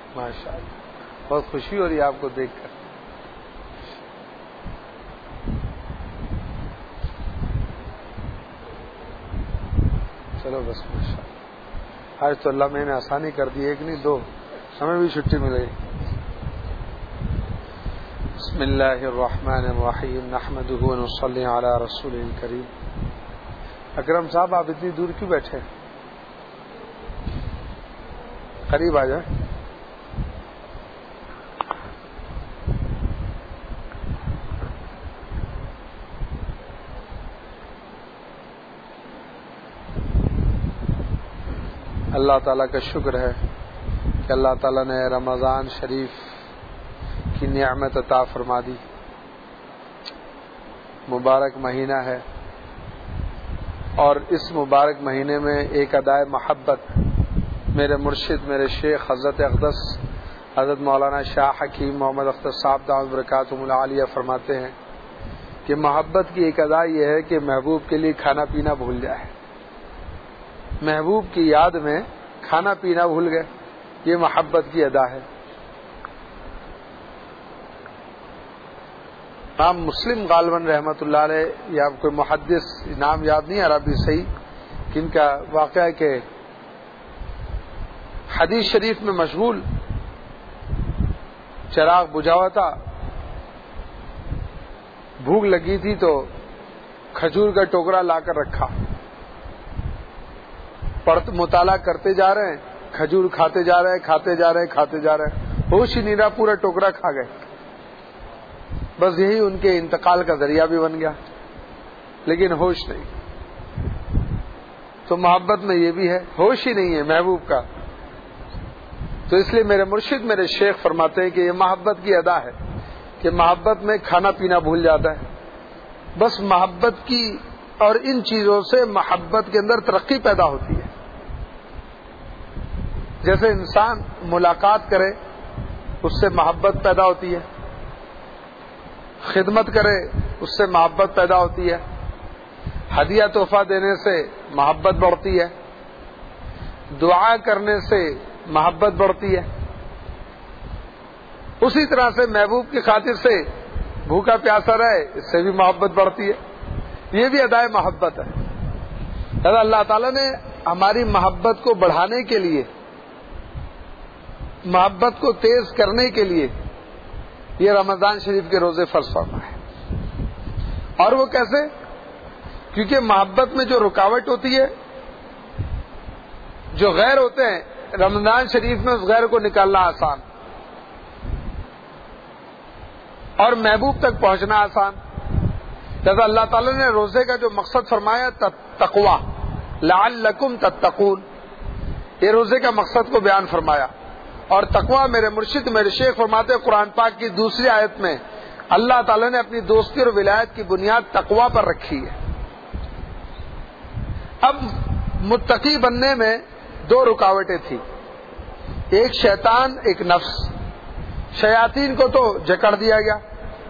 ماشاء اللہ، بہت خوشی ہو رہی ہے آپ کو دیکھ کر. چلو بس ماشاء اللہ، آج تو اللہ میں نے آسانی کر دی، ایک نہیں دو، ہمیں بھی چھٹی ملے گی. بسم اللہ الرحمن الرحیم، نحمدہ ونصلی علی رسولہ الکریم. اکرم صاحب آپ اتنی دور کیوں بیٹھے؟ قریب آ جائیں. اللہ تعالیٰ کا شکر ہے کہ اللہ تعالیٰ نے رمضان شریف کی نعمت عطا فرما دی. مبارک مہینہ ہے، اور اس مبارک مہینے میں ایک ادائے محبت میرے مرشد، میرے شیخ حضرت اقدس حضرت مولانا شاہ حکیم محمد اختر صاحب دامت برکاتہم العالیہ فرماتے ہیں کہ محبت کی ایک ادا یہ ہے کہ محبوب کے لیے کھانا پینا بھول جائے. محبوب کی یاد میں کھانا پینا بھول گئے، یہ محبت کی ادا ہے. امام مسلم غالباً رحمۃ اللہ علیہ، یا کوئی محدث، نام یاد نہیں عربی صحیح، کن کا واقعہ ہے کہ حدیث شریف میں مشغول، چراغ بجھا ہوا تھا، بھوک لگی تھی تو کھجور کا ٹوکرا لا کر رکھا، مطالعہ کرتے جا رہے ہیں، کھجور کھاتے جا رہے ہیں، کھاتے جا رہے ہیں، کھاتے جا رہے ہیں، ہوش ہی نہیں رہا، پورا ٹوکرا کھا گئے. بس یہی ان کے انتقال کا ذریعہ بھی بن گیا، لیکن ہوش نہیں. تو محبت میں یہ بھی ہے، ہوش ہی نہیں ہے محبوب کا. تو اس لیے میرے مرشد، میرے شیخ فرماتے ہیں کہ یہ محبت کی ادا ہے کہ محبت میں کھانا پینا بھول جاتا ہے. بس محبت کی اور ان چیزوں سے محبت کے اندر ترقی پیدا ہوتی ہے. جیسے انسان ملاقات کرے اس سے محبت پیدا ہوتی ہے، خدمت کرے اس سے محبت پیدا ہوتی ہے، ہدیہ تحفہ دینے سے محبت بڑھتی ہے، دعا کرنے سے محبت بڑھتی ہے. اسی طرح سے محبوب کی خاطر سے بھوکا پیاسا رہے، اس سے بھی محبت بڑھتی ہے. یہ بھی ادائے محبت ہے. اللہ تعالیٰ نے ہماری محبت کو بڑھانے کے لیے، محبت کو تیز کرنے کے لیے یہ رمضان شریف کے روزے فرض فرمائے. اور وہ کیسے؟ کیونکہ محبت میں جو رکاوٹ ہوتی ہے، جو غیر ہوتے ہیں، رمضان شریف میں اس غیر کو نکالنا آسان، اور محبوب تک پہنچنا آسان. جیسا اللہ تعالیٰ نے روزے کا جو مقصد فرمایا تقوی، لعلکم تتقون، یہ روزے کا مقصد کو بیان فرمایا. اور تقوی میرے مرشد، میرے شیخ فرماتے قرآن پاک کی دوسری آیت میں اللہ تعالیٰ نے اپنی دوستی اور ولایت کی بنیاد تقوی پر رکھی ہے. اب متقی بننے میں دو رکاوٹیں تھیں، ایک شیطان، ایک نفس. شیاطین کو تو جکڑ دیا گیا،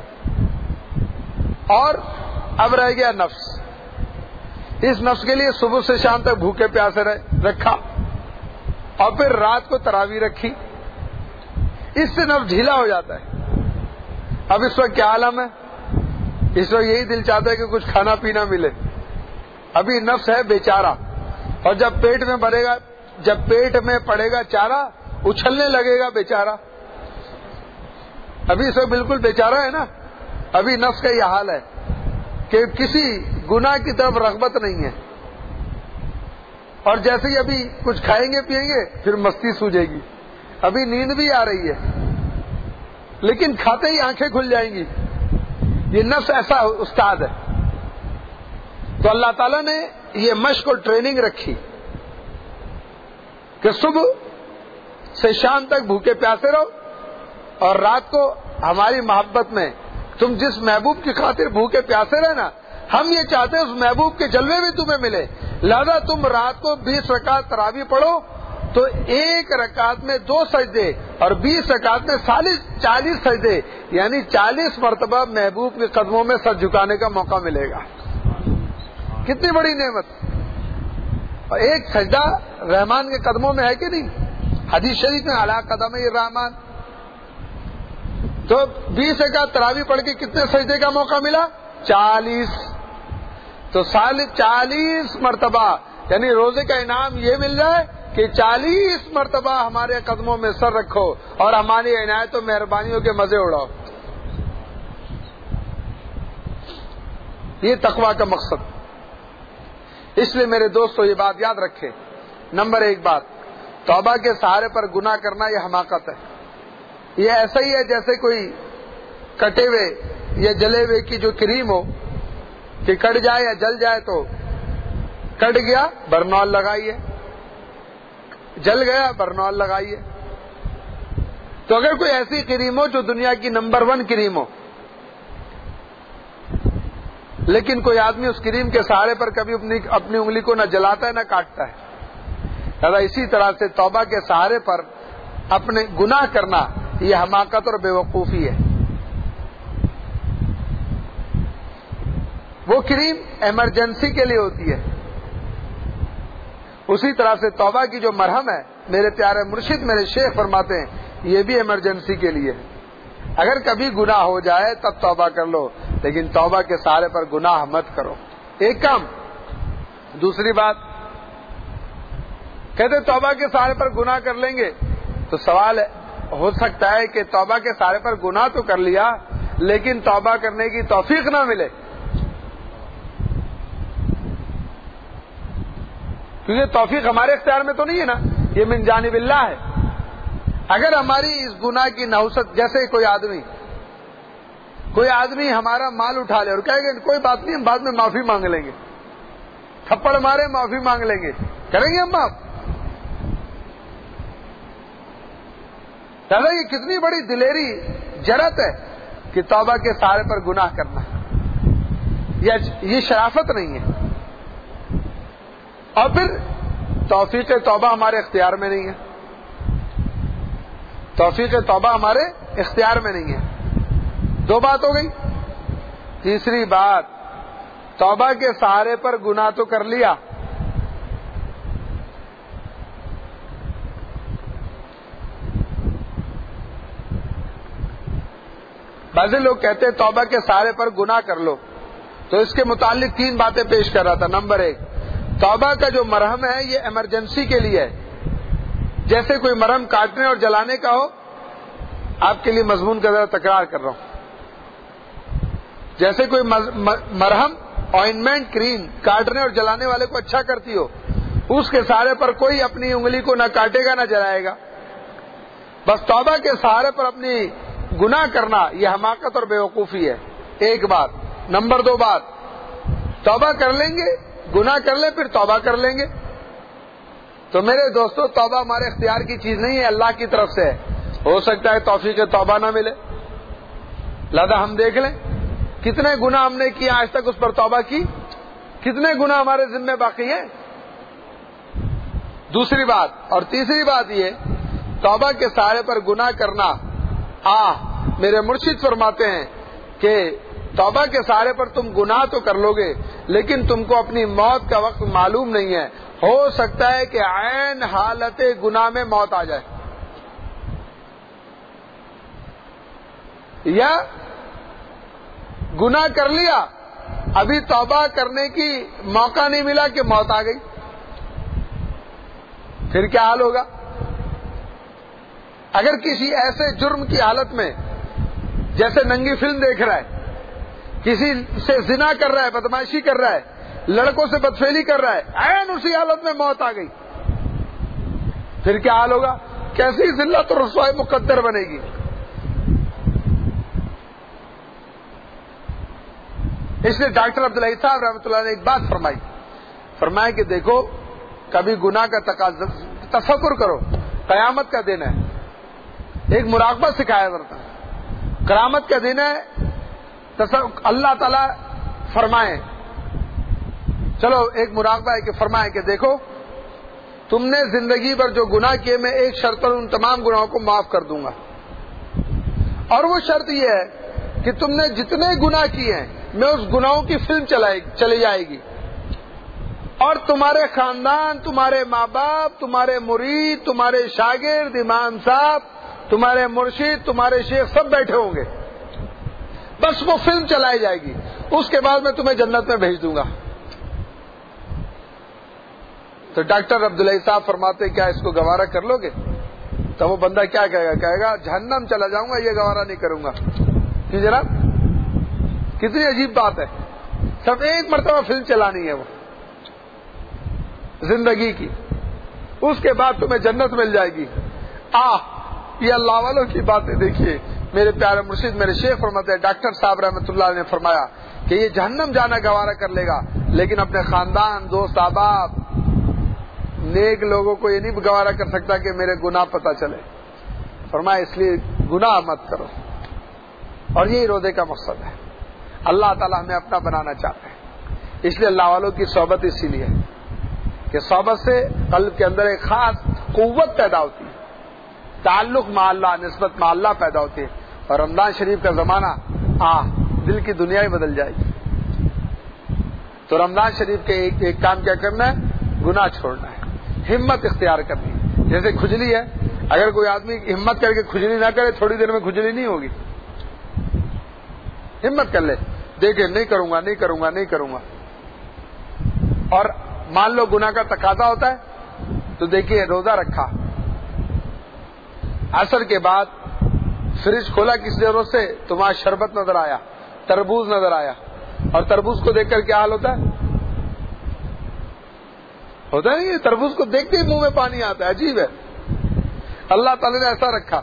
اور اب رہ گیا نفس. اس نفس کے لیے صبح سے شام تک بھوکے پیاسے رکھا، اور پھر رات کو تراویح رکھی. اس سے نفس ڈھیلا ہو جاتا ہے. اب اس وقت کیا عالم ہے؟ اس وقت یہی دل چاہتا ہے کہ کچھ کھانا پینا ملے. ابھی نفس ہے بیچارہ، اور جب پیٹ میں پڑے گا چارہ، اچھلنے لگے گا بیچارہ. ابھی اس وقت بالکل بیچارہ ہے نا. ابھی نفس کا یہ حال ہے کہ کسی گناہ کی طرف رغبت نہیں ہے، اور جیسے ہی ابھی کچھ کھائیں گے پیئیں گے پھر مستی سوجے گی. ابھی نیند بھی آ رہی ہے، لیکن کھاتے ہی آنکھیں کھل جائیں گی. یہ نفس ایسا استاد ہے. تو اللہ تعالیٰ نے یہ مشق اور ٹریننگ رکھی کہ صبح سے شام تک بھوکے پیاسے رہو، اور رات کو ہماری محبت میں تم جس محبوب کی خاطر بھوکے پیاسے رہنا، ہم یہ چاہتے ہیں اس محبوب کے جلوے بھی تمہیں ملے. لہذا تم رات کو 20 رکعت تراویح پڑھو، تو ایک رکعت میں 2 سجدے اور 20 رکعت میں 40 سجدے، یعنی 40 مرتبہ محبوب کے قدموں میں سر جھکانے کا موقع ملے گا. کتنی بڑی نعمت. اور ایک سجدہ رحمان کے قدموں میں ہے کہ نہیں؟ حدیث شریف میں علی قدم الرحمن. تو 20 رکعت تراویح پڑھ کے کتنے سجدے کا موقع ملا؟ 40. تو 40 مرتبہ یعنی روزے کا انعام یہ مل جائے کہ 40 مرتبہ ہمارے قدموں میں سر رکھو اور ہماری عنایت و مہربانیوں کے مزے اڑاؤ. یہ تقویٰ کا مقصد. اس لیے میرے دوستو یہ بات یاد رکھیں. نمبر 1 بات، توبہ کے سہارے پر گناہ کرنا یہ حماقت ہے. یہ ایسا ہی ہے جیسے کوئی کٹے ہوئے یا جلے ہوئے کی جو کریم ہو کہ کٹ جائے یا جل جائے تو کٹ گیا برنال لگائیے، جل گیا برنال لگائیے. تو اگر کوئی ایسی کریم ہو جو دنیا کی نمبر 1 کریم ہو، لیکن کوئی آدمی اس کریم کے سہارے پر کبھی اپنی انگلی کو نہ جلاتا ہے نہ کاٹتا ہے، لہذا اسی طرح سے توبہ کے سہارے پر اپنے گناہ کرنا یہ حماقت اور بے وقوفی ہے. وہ کریم ایمرجنسی کے لیے ہوتی ہے، اسی طرح سے توبہ کی جو مرہم ہے، میرے پیارے مرشد میرے شیخ فرماتے ہیں یہ بھی ایمرجنسی کے لیے ہے. اگر کبھی گناہ ہو جائے تب توبہ کر لو، لیکن توبہ کے سہارے پر گناہ مت کرو. ایک کام. دوسری بات، کہتے توبہ کے سہارے پر گناہ کر لیں گے تو سوال ہے، ہو سکتا ہے کہ توبہ کے سہارے پر گناہ تو کر لیا لیکن توبہ کرنے کی توفیق نہ ملے، کیونکہ توفیق ہمارے اختیار میں تو نہیں ہے نا، یہ من جانب اللہ ہے. اگر ہماری اس گناہ کی نحوست، جیسے کوئی آدمی ہمارا مال اٹھا لے اور کہے گا کوئی بات نہیں ہم بعد میں معافی مانگ لیں گے، تھپڑ مارے معافی مانگ لیں گے، کریں گے ہم معاف؟ دادا یہ کتنی بڑی دلیری جرأت ہے کہ توبہ کے سہارے پر گناہ کرنا. یہ شرافت نہیں ہے. اور پھر توفیق توبہ ہمارے اختیار میں نہیں ہے، توفیق توبہ ہمارے اختیار میں نہیں ہے. 2 بات ہو گئی. تیسری بات، توبہ کے سہارے پر گناہ تو کر لیا، بعض لوگ کہتے ہیں توبہ کے سہارے پر گناہ کر لو، تو اس کے متعلق 3 باتیں پیش کر رہا تھا. نمبر 1، توبہ کا جو مرہم ہے یہ ایمرجنسی کے لیے ہے. جیسے کوئی مرہم کاٹنے اور جلانے کا ہو، آپ کے لیے مضمون کا ذرا تکرار کر رہا ہوں. جیسے کوئی مرہم آئنمنٹ کریم کاٹنے اور جلانے والے کو اچھا کرتی ہو، اس کے سہارے پر کوئی اپنی انگلی کو نہ کاٹے گا نہ جلائے گا. بس توبہ کے سہارے پر اپنی گناہ کرنا یہ حماقت اور بے وقوفی ہے. ایک بات. نمبر 2 بات، توبہ کر لیں گے، گناہ کر لیں پھر توبہ کر لیں گے. تو میرے دوستو توبہ ہمارے اختیار کی چیز نہیں ہے، اللہ کی طرف سے ہے. ہو سکتا ہے توفیق توبہ نہ ملے، لہذا ہم دیکھ لیں کتنے گناہ ہم نے کیا آج تک، اس پر توبہ کی، کتنے گناہ ہمارے ذمہ باقی ہیں. دوسری بات. اور تیسری بات یہ، توبہ کے سہارے پر گناہ کرنا، میرے مرشد فرماتے ہیں کہ توبہ کے سہارے پر تم گناہ تو کر لو گے لیکن تم کو اپنی موت کا وقت معلوم نہیں ہے. ہو سکتا ہے کہ عین حالت گناہ میں موت آ جائے، یا گناہ کر لیا ابھی توبہ کرنے کی موقع نہیں ملا کہ موت آ گئی، پھر کیا حال ہوگا؟ اگر کسی ایسے جرم کی حالت میں، جیسے ننگی فلم دیکھ رہا ہے، کسی سے زنا کر رہا ہے، بدمعاشی کر رہا ہے، لڑکوں سے بدفعلی کر رہا ہے، عین اسی حالت میں موت آ گئی، پھر کیا حال ہوگا؟ کیسی ذلت اور رسوائی مقدر بنے گی. اس لیے ڈاکٹر عبداللہ صاحب رحمۃ اللہ نے ایک بات فرمایا کہ دیکھو کبھی گناہ کا تصور کرو، قیامت کا دن ہے، ایک مراقبہ سکھایا جاتا ہے. قیامت کا دن ہے، اللہ تعالیٰ فرمائے، چلو ایک مراقبہ ہے کہ فرمائے کہ دیکھو تم نے زندگی بھر جو گناہ کیے میں ایک شرط پر ان تمام گناہوں کو معاف کر دوں گا، اور وہ شرط یہ ہے کہ تم نے جتنے گناہ کیے ہیں میں اس گناہوں کی فلم چلی جائے گی. اور تمہارے خاندان، تمہارے ماں باپ، تمہارے مرید، تمہارے شاگرد، امام صاحب، تمہارے مرشد، تمہارے شیخ سب بیٹھے ہوں گے. بس وہ فلم چلائی جائے گی، اس کے بعد میں تمہیں جنت میں بھیج دوں گا. تو ڈاکٹر عبداللہ صاحب فرماتے کیا اس کو گوارا کر لو گے؟ تو وہ بندہ کیا کہے گا؟ کہے گا جہنم چلا جاؤں گا، یہ گوارا نہیں کروں گا. کیوں جناب؟ کتنی عجیب بات ہے. صرف ایک مرتبہ فلم چلانی ہے وہ زندگی کی، اس کے بعد تمہیں جنت مل جائے گی. یہ اللہ والوں کی باتیں دیکھیے. میرے پیارے مرشد میرے شیخ فرماتے ہیں، ڈاکٹر صاحب رحمۃ اللہ نے فرمایا کہ یہ جہنم جانا گوارا کر لے گا، لیکن اپنے خاندان، دوست احباب، نیک لوگوں کو یہ نہیں گوارا کر سکتا کہ میرے گناہ پتہ چلے. فرمایا اس لیے گناہ مت کرو. اور یہی روزے کا مقصد ہے. اللہ تعالیٰ ہمیں اپنا بنانا چاہتے ہیں، اس لیے اللہ والوں کی صحبت اسی لیے ہے کہ صحبت سے قلب کے اندر ایک خاص قوت پیدا ہوتی ہے، تعلق مع اللہ، نسبت مع اللہ پیدا ہوتی ہے. اور رمضان شریف کا زمانہ دل کی دنیا ہی بدل جائے گی. تو رمضان شریف کے ایک کام کیا کرنا ہے؟ گناہ چھوڑنا ہے، ہمت اختیار کرنی ہے. جیسے کھجلی ہے، اگر کوئی آدمی ہمت کر کے کھجلی نہ کرے، تھوڑی دیر میں کھجلی نہیں ہوگی. ہمت کر لے، دیکھے نہیں کروں گا، نہیں کروں گا، نہیں کروں گا. اور مان لو گناہ کا تقاضا ہوتا ہے تو دیکھیے روزہ رکھا، عصر کے بعد فریج کھولا کسی ضرورت سے تو وہاں شربت نظر آیا، تربوز نظر آیا، اور تربوز کو دیکھ کر کیا حال ہوتا ہے؟ ہوتا ہے یہ تربوز کو دیکھتے ہی منہ میں پانی آتا ہے. عجیب ہے، اللہ تعالی نے ایسا رکھا.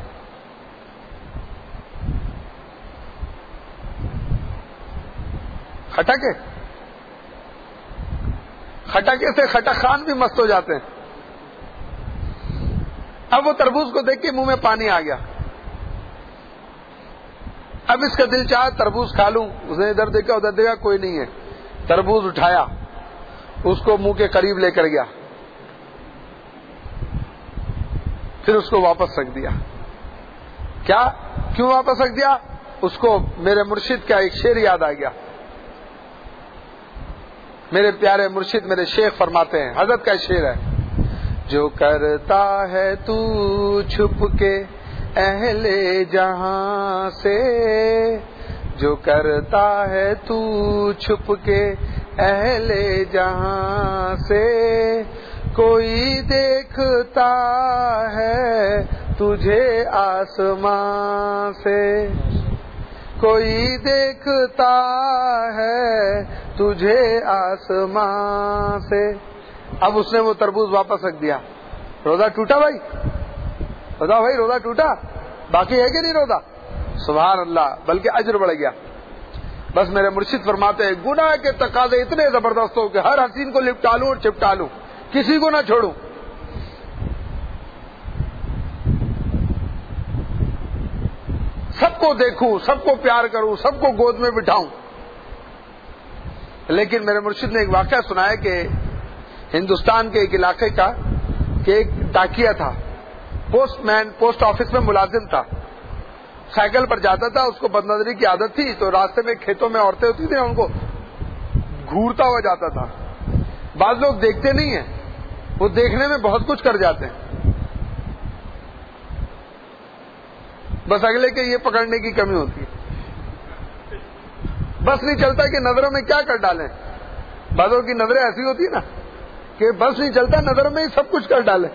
کھٹکے سے کھٹک خان بھی مست ہو جاتے ہیں. اب وہ تربوز کو دیکھ کے منہ میں پانی آ گیا. اب اس کا دل چاہا تربوز کھا لوں. اس نے ادھر دیکھا ادھر دیکھا، کوئی نہیں ہے. تربوز اٹھایا، اس کو منہ کے قریب لے کر گیا، پھر اس کو واپس رکھ دیا. کیوں واپس رکھ دیا؟ اس کو میرے مرشد کا ایک شعر یاد آ گیا. میرے پیارے مرشد میرے شیخ فرماتے ہیں، حضرت کا شعر ہے، جو کرتا ہے تو چھپ کے اہل جہاں سے، جو کرتا ہے تو چھپ کے اہل جہاں سے، کوئی دیکھتا ہے تجھے آسمان سے، کوئی دیکھتا ہے تجھے آسمان سے. اب اس نے وہ تربوز واپس رکھ دیا. روزہ ٹوٹا بھائی؟ بتاؤ بھائی، روزہ ٹوٹا؟ باقی ہے کہ نہیں روزہ؟ سبحان اللہ، بلکہ اجر بڑھ گیا. بس میرے مرشد فرماتے ہیں گناہ کے تقاضے اتنے زبردست ہو کہ ہر حسین کو لپٹا لوں اور چپٹا لوں، کسی کو نہ چھوڑوں. سب کو دیکھوں، سب کو پیار کروں، سب کو گود میں بٹھاؤں. لیکن میرے مرشد نے ایک واقعہ سنایا کہ ہندوستان کے ایک علاقے کا کہ ایک ڈاکیا تھا، پوسٹ مین، پوسٹ آفس میں ملازم تھا. سائیکل پر جاتا تھا، اس کو بد نظری کی عادت تھی، تو راستے میں کھیتوں میں عورتیں ہوتی تھیں، ان کو گھورتا ہوا جاتا تھا. بعض لوگ دیکھتے نہیں ہیں، وہ دیکھنے میں بہت کچھ کر جاتے ہیں، بس اگلے کے یہ پکڑنے کی کمی ہوتی ہے. بس نہیں چلتا کہ نظروں میں کیا کر ڈالیں. بعضوں کی نظریں ایسی ہوتی نا کہ بس نہیں چلتا، نظروں میں ہی سب کچھ کر ڈالیں.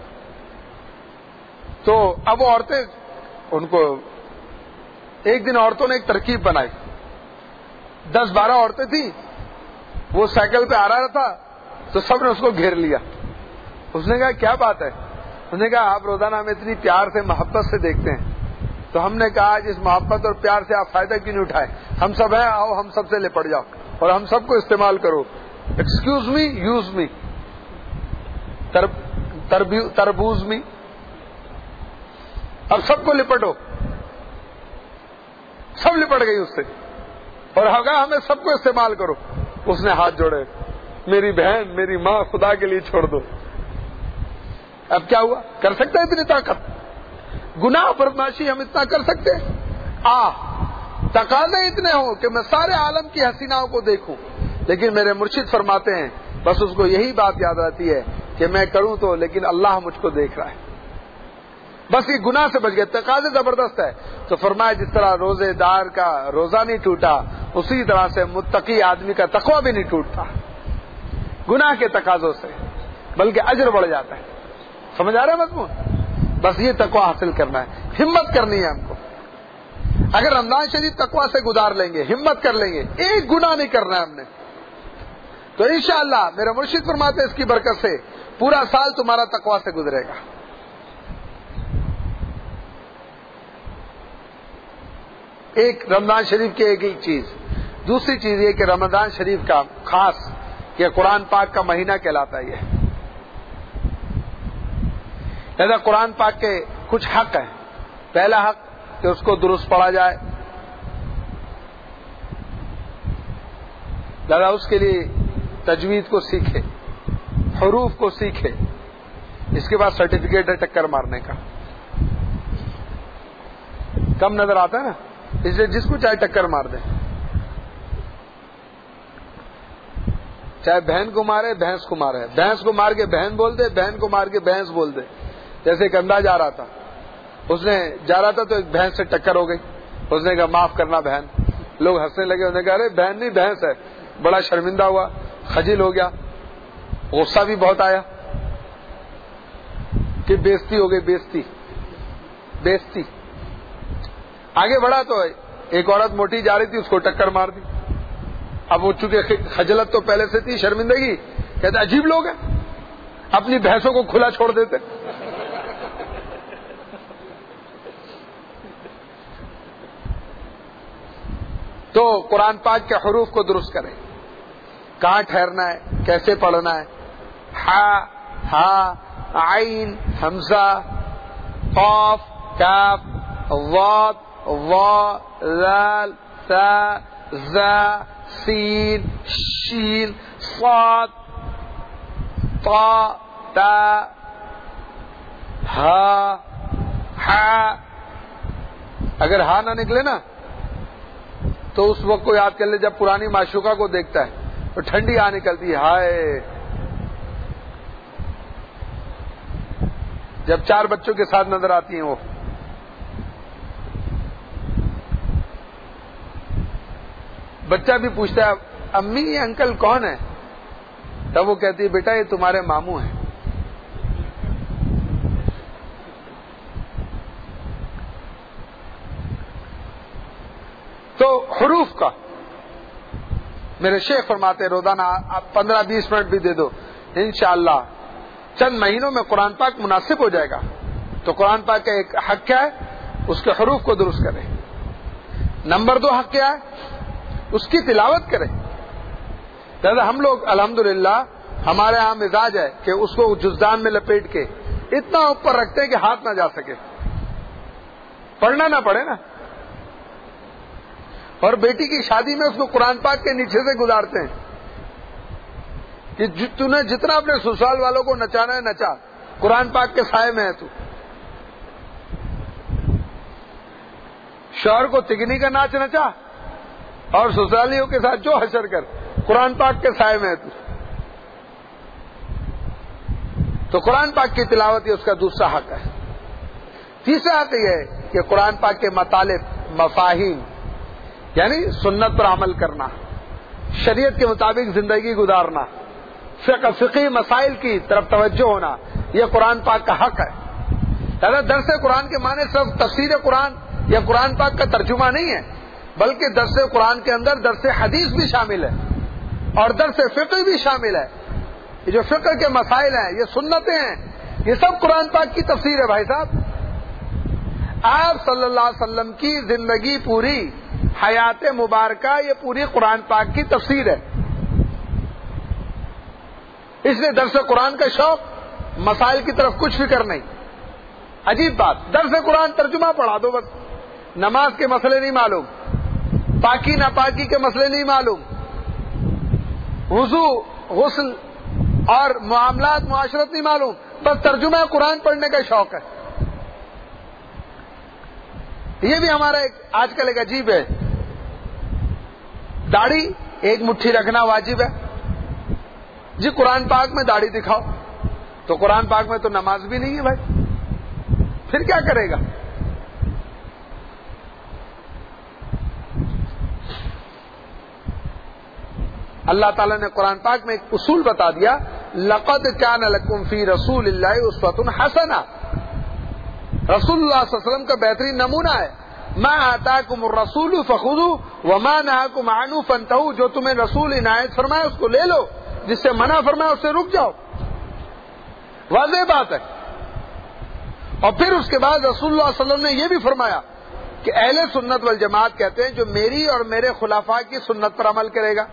تو اب وہ عورتیں، ان کو ایک دن عورتوں نے ایک ترکیب بنائی. 10-12 عورتیں تھیں، وہ سائیکل پہ آ رہا تھا تو سب نے اس کو گھیر لیا. اس نے کہا کیا بات ہے؟ اس نے کہا آپ روزانہ ہمیں اتنی پیار سے محبت سے دیکھتے ہیں، تو ہم نے کہا جس محبت اور پیار سے آپ فائدہ کیوں نہیں اٹھائے؟ ہم سب ہیں، آؤ ہم سب سے لپٹ جاؤ اور ہم سب کو استعمال کرو. ایکسکیوز می، یوز می، تربوز می. اب سب کو لپٹو. سب لپٹ گئی اس سے اور کہا ہمیں سب کو استعمال کرو. اس نے ہاتھ جوڑے، میری بہن، میری ماں، خدا کے لیے چھوڑ دو. اب کیا ہوا؟ کر سکتا ہے اتنی طاقت؟ گناہ بدماشی ہم اتنا کر سکتے ہیں؟ تقاضے اتنے ہوں کہ میں سارے عالم کی حسیناؤں کو دیکھوں. لیکن میرے مرشد فرماتے ہیں بس اس کو یہی بات یاد رہتی ہے کہ میں کروں تو لیکن اللہ مجھ کو دیکھ رہا ہے. بس یہ گناہ سے بچ گئے. تقاضے زبردست ہے. تو فرمایا جس طرح روزے دار کا روزہ نہیں ٹوٹا اسی طرح سے متقی آدمی کا تقویٰ بھی نہیں ٹوٹتا گناہ کے تقاضوں سے، بلکہ اجر بڑھ جاتا ہے. سمجھ آ رہا ہے مضمون؟ بس یہ تقویٰ حاصل کرنا ہے، ہمت کرنی ہے ہم کو. اگر رمضان شریف تقویٰ سے گزار لیں گے، ہمت کر لیں گے، ایک گناہ نہیں کرنا ہے ہم نے، تو انشاءاللہ میرا مرشد فرماتے ہیں اس کی برکت سے پورا سال تمہارا تقویٰ سے گزرے گا. ایک رمضان شریف کی ایک چیز. دوسری چیز یہ کہ رمضان شریف کا خاص یہ قرآن پاک کا مہینہ کہلاتا ہے. یہ لہذا قرآن پاک کے کچھ حق ہیں. پہلا حق کہ اس کو درست پڑھا جائے، لہذا اس کے لیے تجوید کو سیکھے، حروف کو سیکھے. اس کے بعد سرٹیفکیٹ ہے ٹکر مارنے کا، کم نظر آتا ہے نا، اس لیے جس کو چاہے ٹکر مار دے، چاہے بہن کو مارے بھینس کو مارے، بھینس کو مار کے بہن بول دے، بہن کو مار کے بھینس بول دے. جیسے ایک اندھا جا رہا تھا، اس نے جا رہا تھا تو ایک بھینس سے ٹکر ہو گئی. اس نے کہا معاف کرنا بہن. لوگ ہنسنے لگے. انہوں نے کہا ارے بہن نہیں بھینس ہے. بڑا شرمندہ ہوا، خجل ہو گیا، غصہ بھی بہت آیا کہ بےزتی ہو گئی، بےزتی. آگے بڑھا تو ایک عورت موٹی جا رہی تھی، اس کو ٹکر مار دی. اب وہ چونکہ خجلت تو پہلے سے تھی، شرمندگی، کہتے عجیب لوگ ہیں اپنی بھینسوں کو کھلا چھوڑ دیتے. تو قرآن پاک کے حروف کو درست کریں، کہاں ٹھہرنا ہے، کیسے پڑھنا ہے. ہا، عین، حمزہ، قاف، کاف، ضاد، وا، ذال، ثا، زا، سین، شین، صاد، طا، تا، ہا، ہا. اگر ہا نہ نکلے نا تو اس وقت کو یاد کر لے جب پرانی معشوقہ کو دیکھتا ہے تو ٹھنڈی آ نکلتی ہے. ہائے، جب 4 بچوں کے ساتھ نظر آتی ہیں وہ. بچہ بھی پوچھتا ہے امی یہ انکل کون ہے؟ تب وہ کہتی ہے بیٹا یہ تمہارے ماموں ہیں. تو حروف کا میرے شیخ فرماتے ہیں روزانہ آپ 15-20 منٹ بھی دے دو، انشاءاللہ چند مہینوں میں قرآن پاک مناسب ہو جائے گا. تو قرآن پاک کا ایک حق کیا ہے؟ اس کے حروف کو درست کریں. نمبر 2 حق کیا ہے؟ اس کی تلاوت کریں. لہذا ہم لوگ الحمدللہ ہمارے یہاں مزاج ہے کہ اس کو جزدان میں لپیٹ کے اتنا اوپر رکھتے ہیں کہ ہاتھ نہ جا سکے، پڑھنا نہ پڑے نا. اور بیٹی کی شادی میں اس کو قرآن پاک کے نیچے سے گزارتے ہیں کہ تو نے جتنا اپنے سسرال والوں کو نچانا ہے نچا، قرآن پاک کے سائے میں ہے تو. شوہر کو تگنی کا ناچ نچا اور سسرالیوں کے ساتھ جو حشر کر، قرآن پاک کے سائے میں ہے تو. تو قرآن پاک کی تلاوت یہ اس کا دوسرا حق ہے. تیسرا حق یہ ہے کہ قرآن پاک کے مطالب، مفاہیم یعنی سنت پر عمل کرنا، شریعت کے مطابق زندگی گزارنا، فقہی مسائل کی طرف توجہ ہونا، یہ قرآن پاک کا حق ہے. درس قرآن کے معنی صرف تفسیر قرآن یا قرآن پاک کا ترجمہ نہیں ہے، بلکہ درس قرآن کے اندر درس حدیث بھی شامل ہے اور درس فقہ بھی شامل ہے. یہ جو فقہ کے مسائل ہیں، یہ سنتیں ہیں، یہ سب قرآن پاک کی تفسیر ہے. بھائی صاحب آپ صلی اللہ علیہ وسلم کی زندگی پوری، حیات مبارکہ، یہ پوری قرآن پاک کی تفسیر ہے. اس لیے درس قرآن کا شوق، مسائل کی طرف کچھ فکر نہیں. عجیب بات، درس قرآن ترجمہ پڑھا دو بس. نماز کے مسئلے نہیں معلوم، پاکی ناپاکی کے مسئلے نہیں معلوم، وضو، غسل اور معاملات معاشرت نہیں معلوم، بس ترجمہ قرآن پڑھنے کا شوق ہے. یہ بھی ہمارا آج کل ایک عجیب ہے. داڑھی ایک مٹھی رکھنا واجب ہے، جی قرآن پاک میں داڑھی دکھاؤ، تو قرآن پاک میں تو نماز بھی نہیں ہے بھائی، پھر کیا کرے گا؟ اللہ تعالیٰ نے قرآن پاک میں ایک اصول بتا دیا، لقد کان لکم فی رسول اللہ اسوۃ حسنہ، رسول اللہ صلی اللہ علیہ وسلم کا بہترین نمونہ ہے۔ ما آتاکم الرسول فخذوہ وما نہاکم عنہ فانتہوا، جو تمہیں رسول عنایت فرمائے اس کو لے لو، جس سے منع فرمائے اس سے رک جاؤ، واضح بات ہے۔ اور پھر اس کے بعد رسول اللہ صلی اللہ علیہ وسلم نے یہ بھی فرمایا کہ اہل سنت والجماعت کہتے ہیں جو میری اور میرے خلفاء کی سنت پر عمل کرے گا۔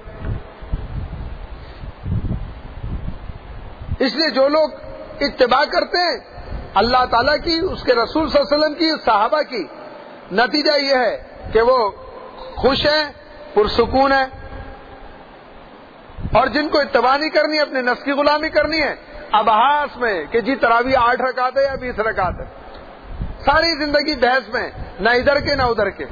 اس لیے جو لوگ اتباع کرتے ہیں اللہ تعالیٰ کی، اس کے رسول صلی اللہ علیہ وسلم کی، صحابہ کی، نتیجہ یہ ہے کہ وہ خوش ہیں، پرسکون ہیں۔ اور جن کو اتباع نہیں کرنی، اپنے نفس کی غلامی کرنی ہے، ابحاث میں کہ جی تراویح 8 رکعت ہے یا 20 رکعت ہے، ساری زندگی بحث میں، نہ ادھر کے نہ ادھر کے۔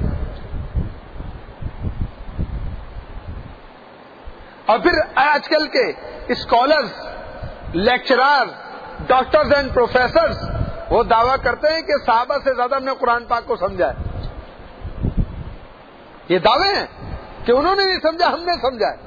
اور پھر آج کل کے scholars, lecturer, doctors and professors وہ دعویٰ کرتے ہیں کہ صحابہ سے زیادہ ہم نے قرآن پاک کو سمجھا ہے۔ یہ دعوے ہیں کہ انہوں نے نہیں سمجھا، ہم نے سمجھا ہے۔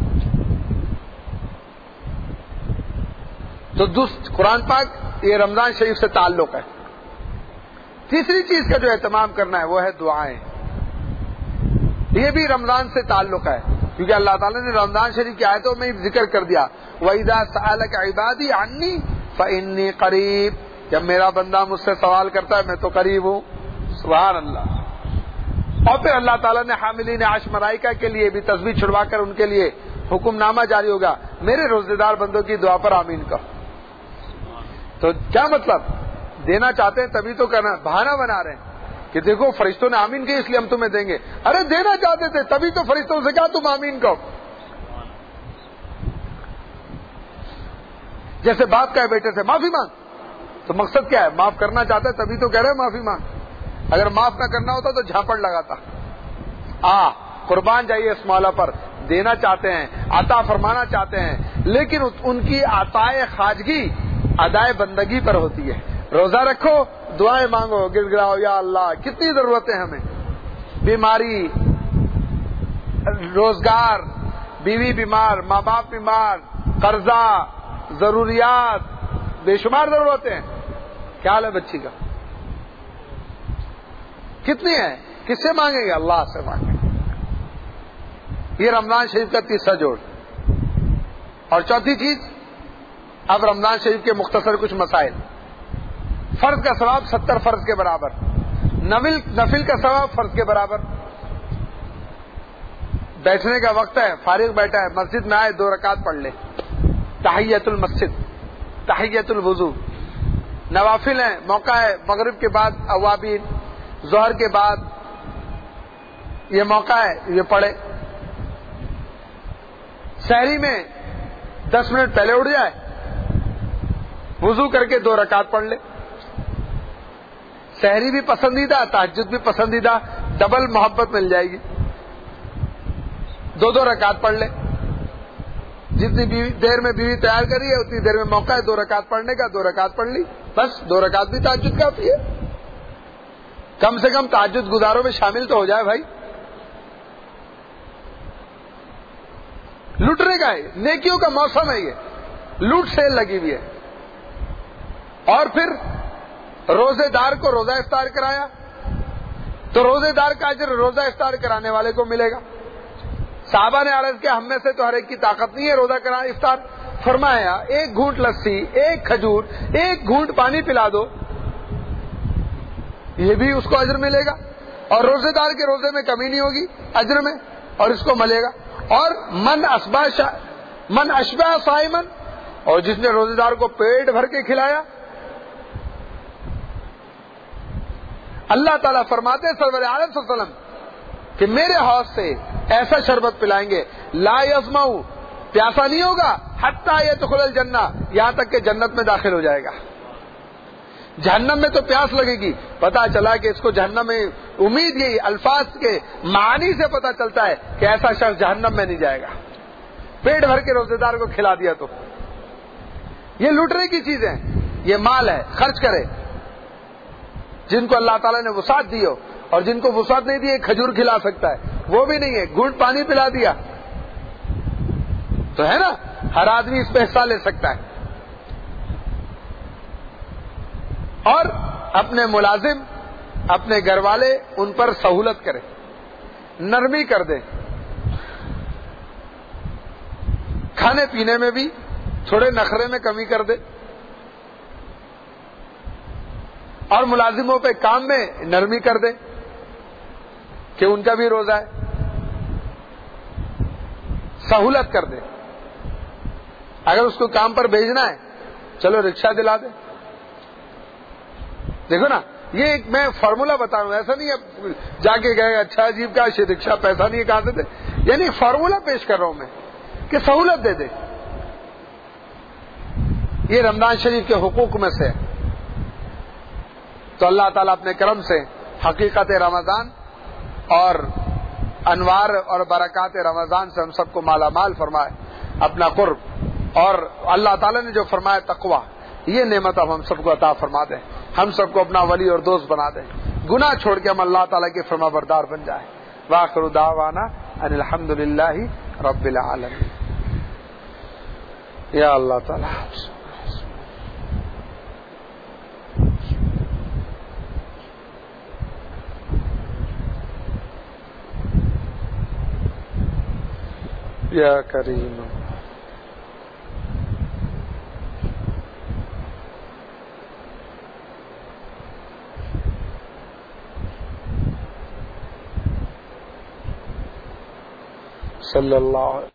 تو قرآن پاک یہ رمضان شریف سے تعلق ہے۔ تیسری چیز کا جو اہتمام کرنا ہے وہ ہے دعائیں، یہ بھی رمضان سے تعلق ہے، کیونکہ اللہ تعالیٰ نے رمضان شریف کی آیتوں میں ذکر کر دیا، وَإِذَا سَأَلَكَ عِبَادِي عَنِّي فَإِنِّي قَرِيب، جب میرا بندہ مجھ سے سوال کرتا ہے میں تو قریب ہوں۔ سبحان اللہ۔ اور پھر اللہ تعالیٰ نے حاملین عرش ملائکہ کے لیے بھی تسبیح چھڑوا کر ان کے لیے حکم نامہ جاری ہوگا، میرے روزے دار بندوں کی دعا پر آمین کہو۔ تو کیا مطلب؟ دینا چاہتے ہیں تبھی تو کرنا، بہانہ بنا رہے ہیں کہ دیکھو فرشتوں نے آمین کی اس لیے ہم تمہیں دیں گے۔ ارے دینا چاہتے تھے تبھی تو فرشتوں سے کہا تم آمین کہو۔ جیسے باپ کہے بیٹے سے معافی مانگ، تو مقصد کیا ہے؟ معاف کرنا چاہتا ہے تبھی تو کہہ رہے ہیں معافی مانگ، اگر معاف نہ کرنا ہوتا تو جھاپڑ لگاتا۔ قربان جائیے اس مولا پر، دینا چاہتے ہیں، عطا فرمانا چاہتے ہیں، لیکن ان کی عطائے خواجگی ادائے بندگی پر ہوتی ہے۔ روزہ رکھو، دعائیں مانگو، گر گراؤ، یا اللہ کتنی ضرورتیں ہمیں، بیماری، روزگار، بیوی بیمار، ماں باپ بیمار، قرضہ، ضروریات، بے شمار ضرورتیں۔ کیا حال ہے بچی کا؟ کتنی ہیں؟ کس سے مانگیں گے؟ اللہ سے مانگیں گے۔ یہ رمضان شریف کا تیسرا جوڑ۔ اور چوتھی چیز، اب رمضان شریف کے مختصر کچھ مسائل۔ فرض کا ثواب 70 فرض کے برابر، نفل کا ثواب فرض کے برابر۔ بیٹھنے کا وقت ہے، فارغ بیٹھا ہے، مسجد میں آئے 2 رکعت پڑھ لے، تحیۃ المسجد، تحیۃ الوضو۔ نوافل ہیں، موقع ہے مغرب کے بعد اوابین، ظہر کے بعد یہ موقع ہے، یہ پڑھے۔ سحری میں 10 منٹ پہلے اٹھ جائے، وضو کر کے 2 رکعت پڑھ لے۔ سحری بھی پسندیدہ، تہجد بھی پسندیدہ، ڈبل محبت مل جائے گی۔ 2 رکعت پڑھ لے، جتنی دیر میں بیوی تیار کری ہے اتنی دیر میں موقع ہے 2 رکعت پڑھنے کا، 2 رکعت پڑھ لی، بس 2 رکعت بھی تہجد کافی ہے۔ کم سے کم تہجد گزاروں میں شامل تو ہو جائے بھائی۔ لٹنے کا ہے، نیکیوں کا موسم ہے، یہ لوٹ سیل لگی ہوئی ہے۔ اور پھر روزے دار کو روزہ افطار کرایا تو روزے دار کا اجر روزہ افطار کرانے والے کو ملے گا۔ صحابہ نے عرض کیا ہم میں سے تو ہر ایک کی طاقت نہیں ہے روزہ کرانا، افطار، فرمایا 1 گھونٹ لسی، 1 کھجور، 1 گھونٹ پانی پلا دو، یہ بھی اس کو اجر ملے گا، اور روزے دار کے روزے میں کمی نہیں ہوگی اجر میں، اور اس کو ملے گا۔ اور من اشبع صائمن، اور جس نے روزے دار کو پیٹ بھر کے کھلایا، اللہ تعالیٰ فرماتے ہیں سرور عالم صلی اللہ علیہ وسلم کہ میرے حوض سے ایسا شربت پلائیں گے لا یظمأ، پیاسا نہیں ہوگا، حتی یدخل الجنہ، یہاں تک کہ جنت میں داخل ہو جائے گا۔ جہنم میں تو پیاس لگے گی، پتا چلا کہ اس کو جہنم میں، امید یہی الفاظ کے معنی سے پتا چلتا ہے کہ ایسا شخص جہنم میں نہیں جائے گا۔ پیٹ بھر کے روزے دار کو کھلا دیا تو یہ لوٹنے کی چیزیں، یہ مال ہے، خرچ کرے. جن کو اللہ تعالیٰ نے وسعت دی ہو، اور جن کو وسعت نہیں دی، ایک کھجور کھلا سکتا ہے، وہ بھی نہیں ہے، گھونٹ پانی پلا دیا تو ہے نا، ہر آدمی اس پہ حصہ لے سکتا ہے. اور اپنے ملازم، اپنے گھر والے، ان پر سہولت کرے، نرمی کر دے. کھانے پینے میں بھی تھوڑے نخرے میں کمی کر دے، اور ملازموں پہ کام میں نرمی کر دے کہ ان کا بھی روزہ ہے، سہولت کر دے. اگر اس کو کام پر بھیجنا ہے چلو رکشہ دلا دے. دیکھو نا، یہ ایک میں فارمولا بتا رہا ہوں، ایسا نہیں ہے جا کے گئے اچھا عجیب کا رکشہ پیسہ نہیں کہاں سے دے، یعنی فارمولا پیش کر رہا ہوں میں کہ سہولت دے دے. یہ رمضان شریف کے حقوق میں سے. تو اللہ تعالیٰ اپنے کرم سے حقیقت رمضان اور انوار اور برکات رمضان سے ہم سب کو مالا مال فرمائے اپنا قرب، اور اللہ تعالیٰ نے جو فرمایا تقوی، یہ نعمت اب ہم سب کو عطا فرما دیں، ہم سب کو اپنا ولی اور دوست بنا دیں، گناہ چھوڑ کے ہم اللہ تعالیٰ کے فرما بردار بن جائیں. وآخر دعوانا ان الحمد للہ رب العالمین. یا اللہ تعالیٰ یا کریم. صلی اللہ